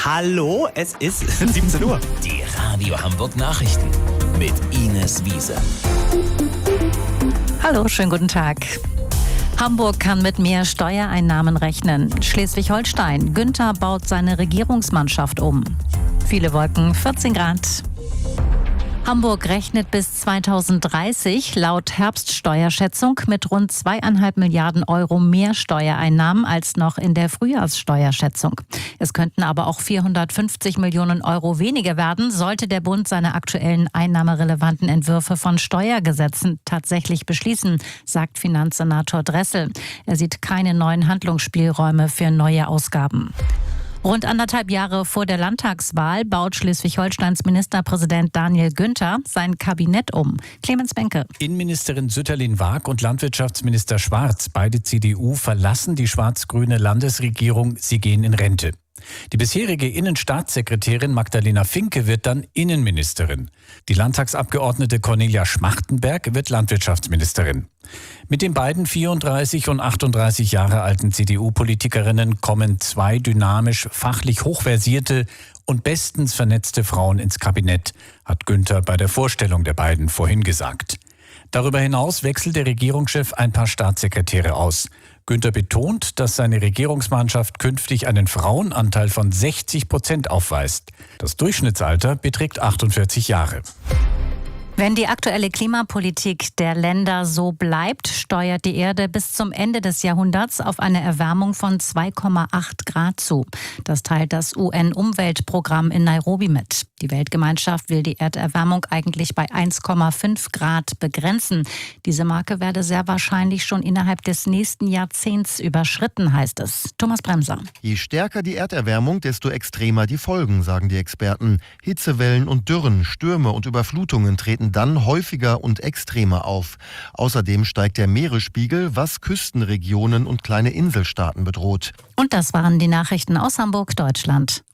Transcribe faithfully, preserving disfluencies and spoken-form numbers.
Hallo, es ist siebzehn Uhr. Die Radio Hamburg Nachrichten mit Ines Wiese. Hallo, schönen guten Tag. Hamburg kann mit mehr Steuereinnahmen rechnen. Schleswig-Holstein: Günther baut seine Regierungsmannschaft um. Viele Wolken, vierzehn Grad. Hamburg rechnet bis zweitausenddreißig laut Herbststeuerschätzung mit rund zweieinhalb Milliarden Euro mehr Steuereinnahmen als noch in der Frühjahrssteuerschätzung. Es könnten aber auch vierhundertfünfzig Millionen Euro weniger werden, sollte der Bund seine aktuellen einnahmerelevanten Entwürfe von Steuergesetzen tatsächlich beschließen, sagt Finanzsenator Dressel. Er sieht keine neuen Handlungsspielräume für neue Ausgaben. Rund anderthalb Jahre vor der Landtagswahl baut Schleswig-Holsteins Ministerpräsident Daniel Günther sein Kabinett um. Clemens Benke. Innenministerin Sütterlin-Waag und Landwirtschaftsminister Schwarz, beide C D U, verlassen die schwarz-grüne Landesregierung. Sie gehen in Rente. Die bisherige Innenstaatssekretärin Magdalena Finke wird dann Innenministerin. Die Landtagsabgeordnete Cornelia Schmachtenberg wird Landwirtschaftsministerin. Mit den beiden vierunddreißig und achtunddreißig Jahre alten C D U-Politikerinnen kommen zwei dynamisch, fachlich hochversierte und bestens vernetzte Frauen ins Kabinett, hat Günther bei der Vorstellung der beiden vorhin gesagt. Darüber hinaus wechselt der Regierungschef ein paar Staatssekretäre aus. Günther betont, dass seine Regierungsmannschaft künftig einen Frauenanteil von sechzig Prozent aufweist. Das Durchschnittsalter beträgt achtundvierzig Jahre. Wenn die aktuelle Klimapolitik der Länder so bleibt, steuert die Erde bis zum Ende des Jahrhunderts auf eine Erwärmung von zwei Komma acht Grad zu. Das teilt das U N-Umweltprogramm in Nairobi mit. Die Weltgemeinschaft will die Erderwärmung eigentlich bei eins Komma fünf Grad begrenzen. Diese Marke werde sehr wahrscheinlich schon innerhalb des nächsten Jahrzehnts überschritten, heißt es. Thomas Bremser. Je stärker die Erderwärmung, desto extremer die Folgen, sagen die Experten. Hitzewellen und Dürren, Stürme und Überflutungen treten dann häufiger und extremer auf. Außerdem steigt der Meeresspiegel, was Küstenregionen und kleine Inselstaaten bedroht. Und das waren die Nachrichten aus Hamburg, Deutschland.